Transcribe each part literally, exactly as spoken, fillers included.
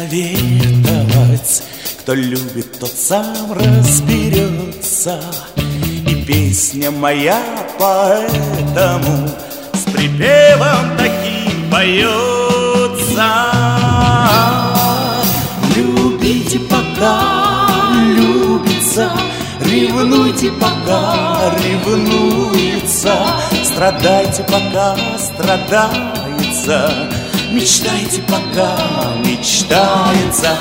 советовать. Кто любит, тот сам разберется. И песня моя поэтому с припевом таким поется. Любите, пока любится, ревнуйте, пока ревнуется, страдайте, пока страдается, мечтайте, пока мечтается.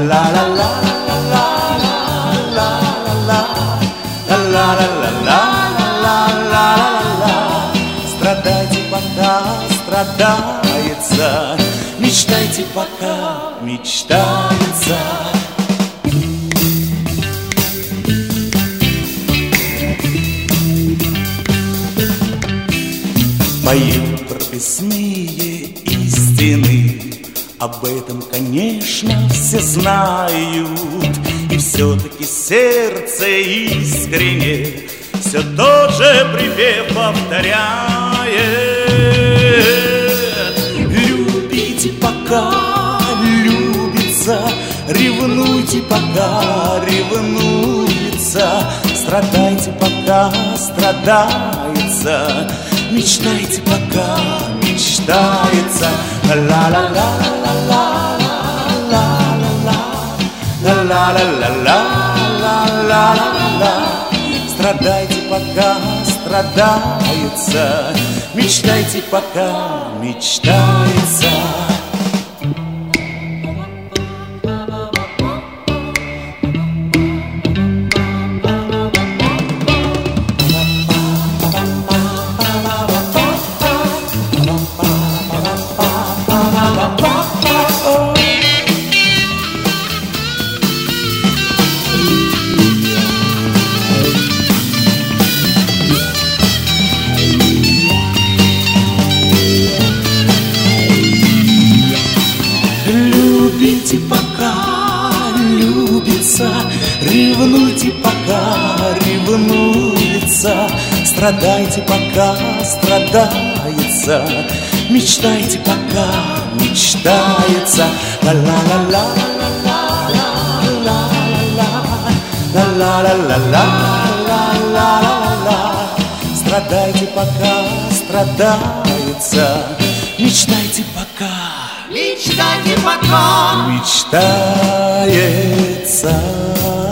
Ла-ла-ла-ла-ла-ла-ла-ла-ла-ла-ла-ла-ла-ла-ла-ла. Страдайте, пока страдается, мечтайте, пока мечтается. Пою прописные истины, об этом, конечно, все знают. И все-таки сердце искренне все тот же припев повторяет. Любите, пока любится, ревнуйте, пока ревнуется, страдайте, пока страдается, мечтайте, пока мечтается. Ла-ла-ла-ла-ла-ла-ла-ла-ла-ла-ла-ла. Страдайте, пока страдается, мечтайте, пока мечтается. Любите, пока любится, ревнуйте, пока ревнуется, страдайте, пока страдается, мечтайте, пока мечтается. Ла-ла-ла-ла-ла-ла-ла-ла-ла-ла-ла-ла-ла. Страдайте, пока страдается, мечтайте, пока мечтайте, пока мечтается.